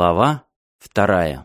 Глава 2.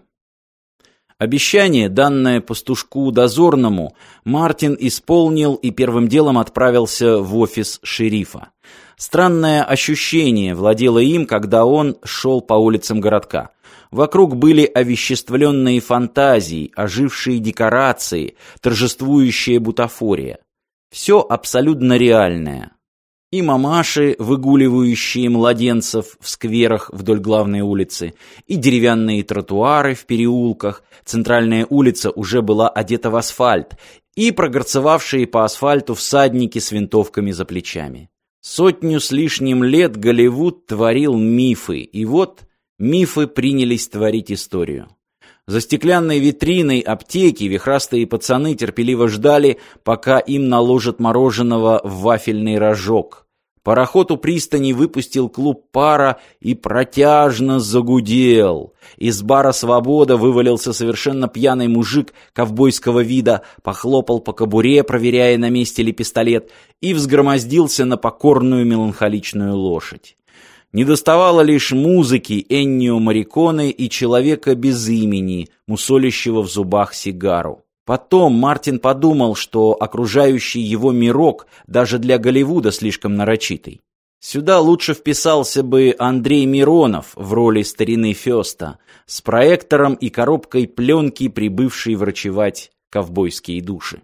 Обещание, данное пастушку дозорному, Мартин исполнил и первым делом отправился в офис шерифа. Странное ощущение владело им, когда он шел по улицам городка. Вокруг были овеществленные фантазии, ожившие декорации, торжествующая бутафория. Все абсолютно реальное. И мамаши, выгуливающие младенцев в скверах вдоль главной улицы, и деревянные тротуары в переулках, центральная улица уже была одета в асфальт, и прогорцевавшие по асфальту всадники с винтовками за плечами. 100 с лишним лет Голливуд творил мифы, и вот мифы принялись творить историю. За стеклянной витриной аптеки вихрастые пацаны терпеливо ждали, пока им наложат мороженого в вафельный рожок. Пароход у пристани выпустил клуб пара и протяжно загудел. Из бара «Свобода» вывалился совершенно пьяный мужик ковбойского вида, похлопал по кобуре, проверяя, на месте ли пистолет, и взгромоздился на покорную меланхоличную лошадь. Недоставало лишь музыки Эннио Морриконе и человека без имени, мусолящего в зубах сигару. Потом Мартин подумал, что окружающий его мирок даже для Голливуда слишком нарочитый. Сюда лучше вписался бы Андрей Миронов в роли старины Фёста, с проектором и коробкой пленки, прибывшей врачевать ковбойские души.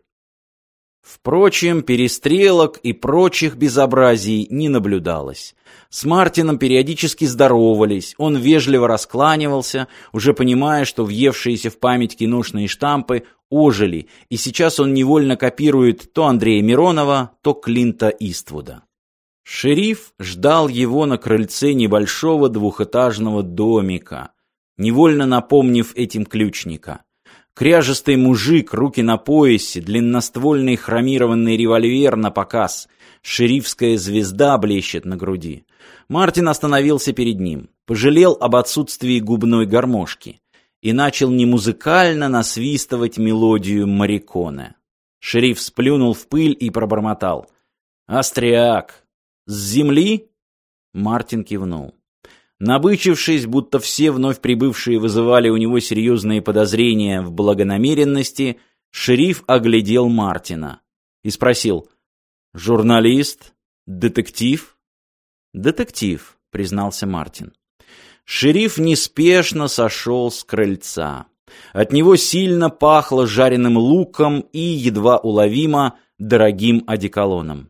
Впрочем, перестрелок и прочих безобразий не наблюдалось. С Мартином периодически здоровались, он вежливо раскланивался, уже понимая, что въевшиеся в память киношные штампы ожили, и сейчас он невольно копирует то Андрея Миронова, то Клинта Иствуда. Шериф ждал его на крыльце небольшого двухэтажного домика, невольно напомнив этим ключника. Кряжестый мужик, руки на поясе, длинноствольный хромированный револьвер на показ, шерифская звезда блещет на груди. Мартин остановился перед ним, пожалел об отсутствии губной гармошки и начал немузыкально насвистывать мелодию Морриконе. Шериф сплюнул в пыль и пробормотал: «Остряк! С земли?» Мартин кивнул. Набычившись, будто все вновь прибывшие вызывали у него серьезные подозрения в благонамеренности, шериф оглядел Мартина и спросил: «Журналист? Детектив?» «Детектив», — признался Мартин. Шериф неспешно сошел с крыльца. От него сильно пахло жареным луком и, едва уловимо, дорогим одеколоном.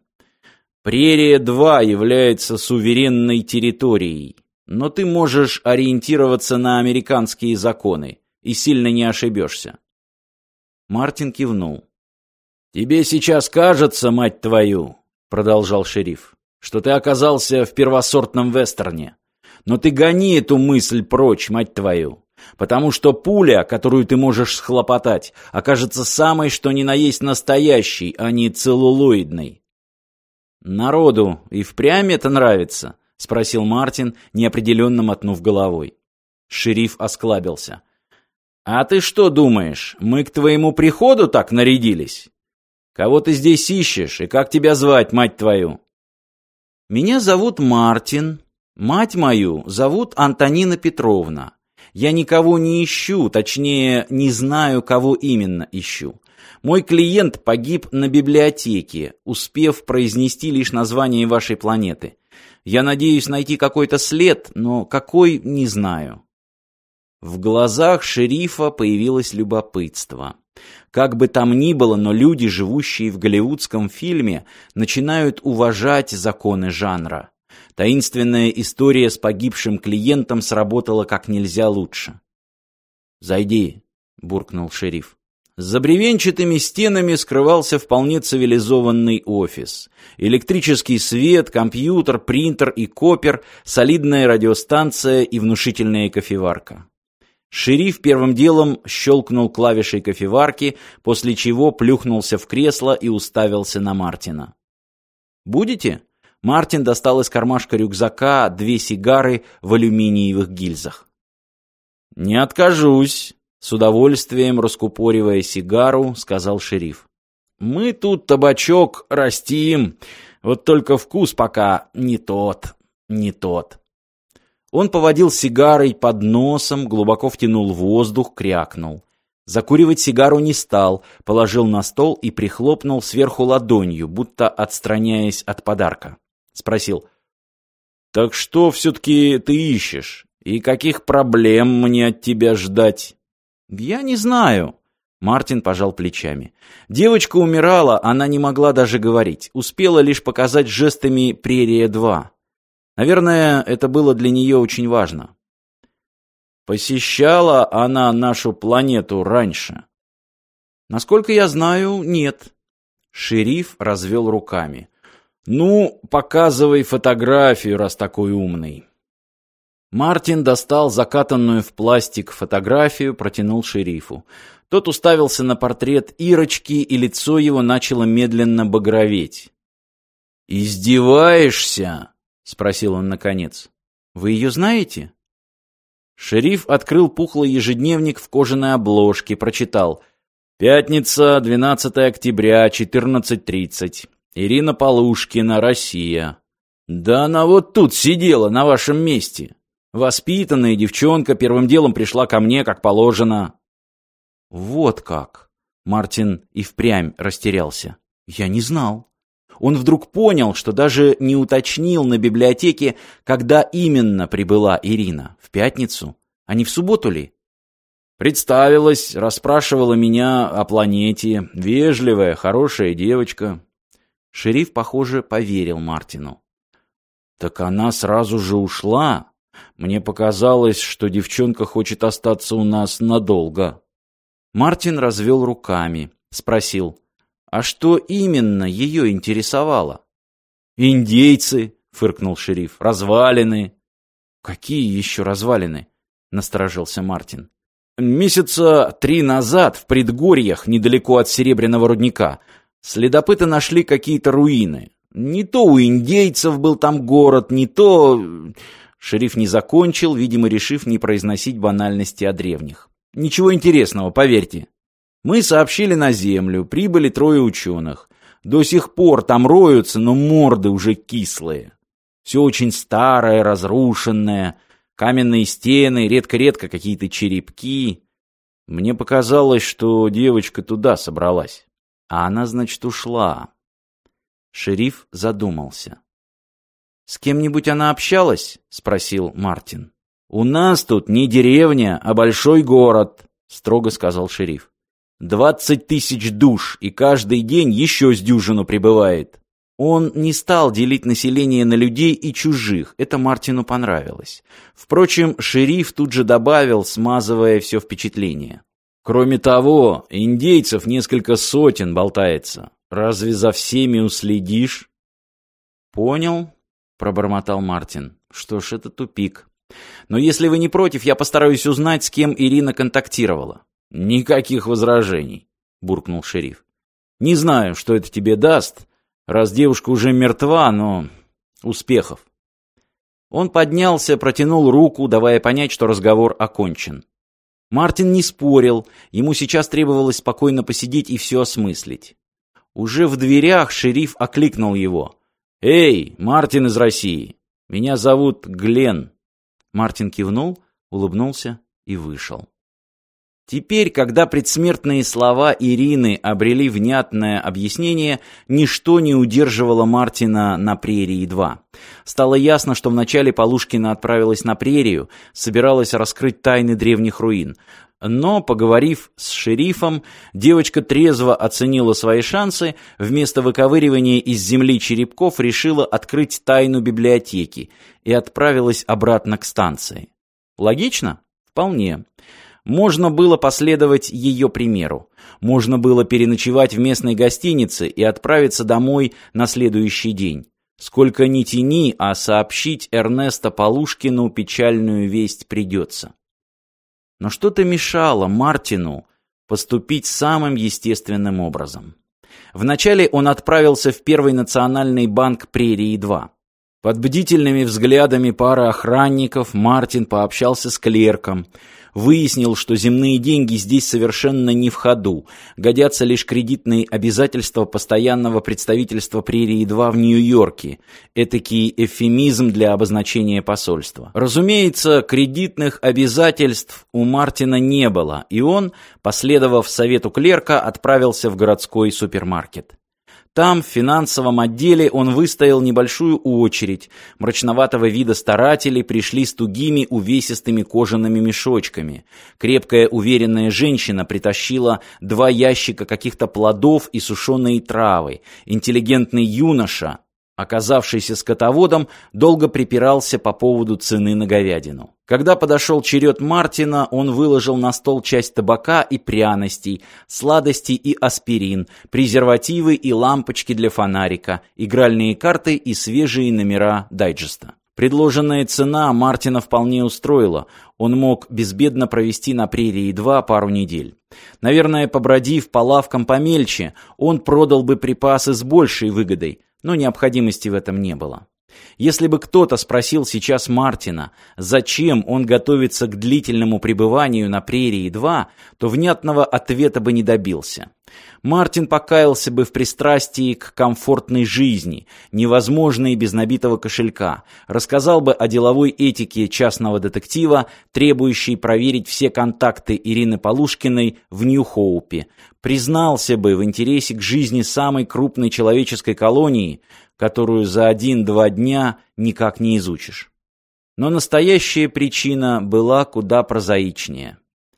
«Прерия-2 является суверенной территорией. Но ты можешь ориентироваться на американские законы и сильно не ошибешься». Мартин кивнул. «Тебе сейчас кажется, мать твою, — продолжал шериф, — что ты оказался в первосортном вестерне. Но ты гони эту мысль прочь, мать твою, потому что пуля, которую ты можешь схлопотать, окажется самой, что ни на есть настоящей, а не целлулоидной». «Народу и впрямь это нравится?» — спросил Мартин, неопределенно мотнув головой. Шериф осклабился. «А ты что думаешь, мы к твоему приходу так нарядились? Кого ты здесь ищешь и как тебя звать, мать твою?» «Меня зовут Мартин. Мать мою зовут Антонина Петровна. Я никого не ищу, точнее, не знаю, кого именно ищу. Мой клиент погиб на библиотеке, успев произнести лишь название вашей планеты. Я надеюсь найти какой-то след, но какой — не знаю». В глазах шерифа появилось любопытство. Как бы там ни было, но люди, живущие в голливудском фильме, начинают уважать законы жанра. Таинственная история с погибшим клиентом сработала как нельзя лучше. «Зайди», — буркнул шериф. За бревенчатыми стенами скрывался вполне цивилизованный офис. Электрический свет, компьютер, принтер и копер, солидная радиостанция и внушительная кофеварка. Шериф первым делом щелкнул клавишей кофеварки, после чего плюхнулся в кресло и уставился на Мартина. «Будете?» Мартин достал из кармашка рюкзака 2 сигары в алюминиевых гильзах. «Не откажусь», — с удовольствием раскупоривая сигару, сказал шериф. «Мы тут табачок растим, вот только вкус пока не тот, не тот». Он поводил сигарой под носом, глубоко втянул воздух, крякнул. Закуривать сигару не стал, положил на стол и прихлопнул сверху ладонью, будто отстраняясь от подарка. Спросил: «Так что все-таки ты ищешь? И каких проблем мне от тебя ждать?» «Я не знаю». Мартин пожал плечами. Девочка умирала, она не могла даже говорить. Успела лишь показать жестами «Прерия-2». Наверное, это было для нее очень важно. Посещала она нашу планету раньше? Насколько я знаю, нет. Шериф развел руками. Ну, показывай фотографию, раз такой умный. Мартин достал закатанную в пластик фотографию, протянул шерифу. Тот уставился на портрет Ирочки, и лицо его начало медленно багроветь. «Издеваешься?» — спросил он наконец. «Вы ее знаете?» Шериф открыл пухлый ежедневник в кожаной обложке, прочитал: «Пятница, 12 октября, 14:30. Ирина Полушкина, Россия». «Да она вот тут сидела, на вашем месте. Воспитанная девчонка, первым делом пришла ко мне, как положено». «Вот как!» Мартин и впрямь растерялся. «Я не знал». Он вдруг понял, что даже не уточнил на библиотеке, когда именно прибыла Ирина. В пятницу? А не в субботу ли? Представилась, расспрашивала меня о планете. Вежливая, хорошая девочка. Шериф, похоже, поверил Мартину. Так она сразу же ушла. Мне показалось, что девчонка хочет остаться у нас надолго. Мартин развел руками, спросил: «А что именно ее интересовало?» «Индейцы», — фыркнул шериф, — «развалины». «Какие еще развалины?» — насторожился Мартин. «Месяца 3 назад в предгорьях, недалеко от Серебряного рудника, следопыты нашли какие-то руины. Не то у индейцев был там город, не то...» Шериф не закончил, видимо, решив не произносить банальности о древних. «Ничего интересного, поверьте. Мы сообщили на Землю, прибыли 3 ученых. До сих пор там роются, но морды уже кислые. Все очень старое, разрушенное, каменные стены, редко-редко какие-то черепки. Мне показалось, что девочка туда собралась. А она, значит, ушла». Шериф задумался. «С кем-нибудь она общалась?» — спросил Мартин. «У нас тут не деревня, а большой город», — строго сказал шериф. 20 000 душ, и каждый день еще с дюжину прибывает. Он не стал делить население на людей и чужих, это Мартину понравилось. Впрочем, шериф тут же добавил, смазывая все впечатление. Кроме того, индейцев несколько сотен болтается. Разве за всеми уследишь? Понял, пробормотал Мартин. Что ж, это тупик. Но если вы не против, я постараюсь узнать, с кем Ирина контактировала. «Никаких возражений», — буркнул шериф. «Не знаю, что это тебе даст, раз девушка уже мертва, но успехов». Он поднялся, протянул руку, давая понять, что разговор окончен. Мартин не спорил, ему сейчас требовалось спокойно посидеть и все осмыслить. Уже в дверях шериф окликнул его. «Эй, Мартин из России! Меня зовут Глен». Мартин кивнул, улыбнулся и вышел. Теперь, когда предсмертные слова Ирины обрели внятное объяснение, ничто не удерживало Мартина на Прерии-2. Стало ясно, что вначале Полушкина отправилась на Прерию, собиралась раскрыть тайны древних руин. Но, поговорив с шерифом, девочка трезво оценила свои шансы, вместо выковыривания из земли черепков решила открыть тайну библиотеки и отправилась обратно к станции. Логично? Вполне. Можно было последовать ее примеру. Можно было переночевать в местной гостинице и отправиться домой на следующий день. Сколько ни тяни, а сообщить Эрнесто Полушкину печальную весть придется. Но что-то мешало Мартину поступить самым естественным образом. Вначале он отправился в Первый национальный банк Прерии-2. Под бдительными взглядами пары охранников Мартин пообщался с клерком. Выяснил, что земные деньги здесь совершенно не в ходу, годятся лишь кредитные обязательства постоянного представительства Прерии-2 в Нью-Йорке, этакий эвфемизм для обозначения посольства. Разумеется, кредитных обязательств у Мартина не было, и он, последовав совету клерка, отправился в городской супермаркет. Там, в финансовом отделе, он выстоял небольшую очередь. Мрачноватого вида старатели пришли с тугими увесистыми кожаными мешочками. Крепкая, уверенная женщина притащила 2 ящика каких-то плодов и сушеные травы. Интеллигентный юноша, оказавшийся скотоводом, долго припирался по поводу цены на говядину. Когда подошел черед Мартина, он выложил на стол часть табака и пряностей, сладостей и аспирин, презервативы и лампочки для фонарика, игральные карты и свежие номера дайджеста. Предложенная цена Мартина вполне устроила. Он мог безбедно провести на Прерии-2 пару недель. Наверное, побродив по лавкам помельче, он продал бы припасы с большей выгодой, но необходимости в этом не было. Если бы кто-то спросил сейчас Мартина, зачем он готовится к длительному пребыванию на Прерии-2, то внятного ответа бы не добился. Мартин покаялся бы в пристрастии к комфортной жизни, невозможной без набитого кошелька, рассказал бы о деловой этике частного детектива, требующей проверить все контакты Ирины Полушкиной в Нью-Хоупе, признался бы в интересе к жизни самой крупной человеческой колонии, которую за 1-2 дня никак не изучишь. Но настоящая причина была куда прозаичнее.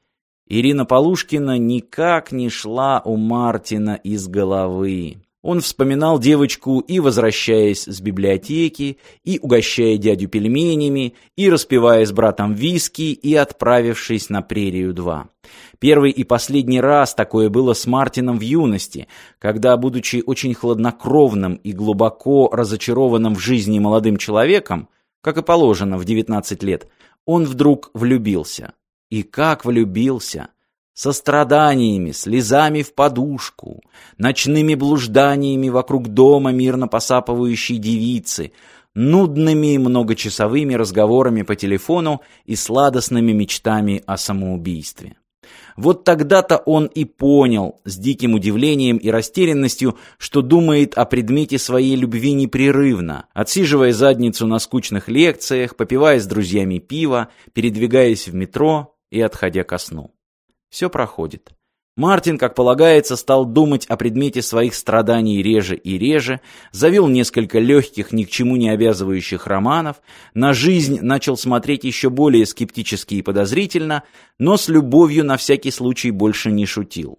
Ирина Полушкина никак не шла у Мартина из головы. Он вспоминал девочку и возвращаясь с библиотеки, и угощая дядю пельменями, и распивая с братом виски, и отправившись на Прерию-2. Первый и последний раз такое было с Мартином в юности, когда, будучи очень хладнокровным и глубоко разочарованным в жизни молодым человеком, как и положено в 19 лет, он вдруг влюбился. И как влюбился! Со страданиями, слезами в подушку, ночными блужданиями вокруг дома мирно посапывающей девицы, нудными многочасовыми разговорами по телефону и сладостными мечтами о самоубийстве. Вот тогда-то он и понял, с диким удивлением и растерянностью, что думает о предмете своей любви непрерывно, отсиживая задницу на скучных лекциях, попивая с друзьями пиво, передвигаясь в метро и отходя ко сну. Все проходит. Мартин, как полагается, стал думать о предмете своих страданий реже и реже, завел несколько легких, ни к чему не обязывающих романов, на жизнь начал смотреть еще более скептически и подозрительно, но с любовью на всякий случай больше не шутил.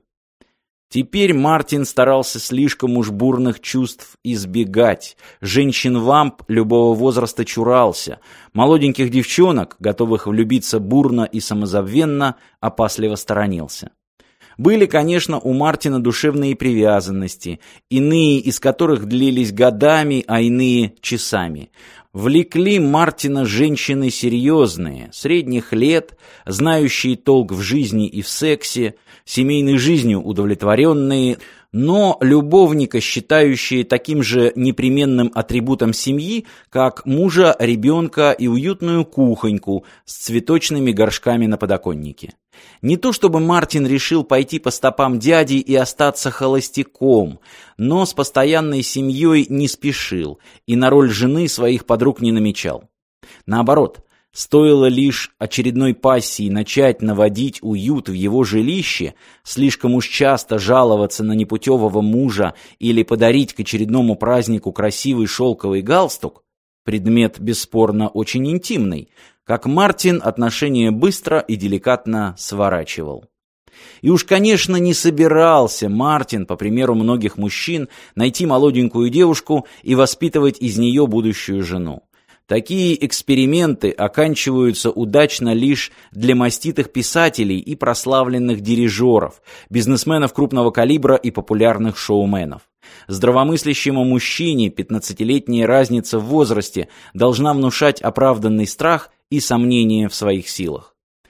Теперь Мартин старался слишком уж бурных чувств избегать. Женщин-вамп любого возраста чурался. Молоденьких девчонок, готовых влюбиться бурно и самозабвенно, опасливо сторонился. Были, конечно, у Мартина душевные привязанности, иные из которых длились годами, а иные – часами. Влекли Мартина женщины серьезные, средних лет, знающие толк в жизни и в сексе, семейной жизнью удовлетворенные, но любовника, считающие таким же непременным атрибутом семьи, как мужа, ребенка и уютную кухоньку с цветочными горшками на подоконнике. Не то чтобы Мартин решил пойти по стопам дяди и остаться холостяком, но с постоянной семьей не спешил и на роль жены своих подруг не намечал. Наоборот, стоило лишь очередной пассии начать наводить уют в его жилище, слишком уж часто жаловаться на непутевого мужа или подарить к очередному празднику красивый шелковый галстук, предмет бесспорно очень интимный, как Мартин отношения быстро и деликатно сворачивал. И уж, конечно, не собирался Мартин, по примеру многих мужчин, найти молоденькую девушку и воспитывать из нее будущую жену. Такие эксперименты оканчиваются удачно лишь для маститых писателей и прославленных дирижеров, бизнесменов крупного калибра и популярных шоуменов. Здравомыслящему мужчине 15-летняя разница в возрасте должна внушать оправданный страх и сомнение в своих силах.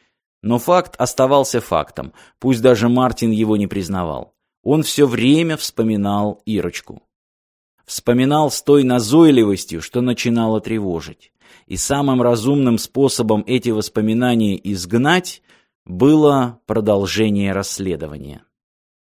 Но факт оставался фактом, пусть даже Мартин его не признавал. Он все время вспоминал Ирочку. вспоминал с той назойливостью, что начинало тревожить. И самым разумным способом эти воспоминания изгнать было продолжение расследования.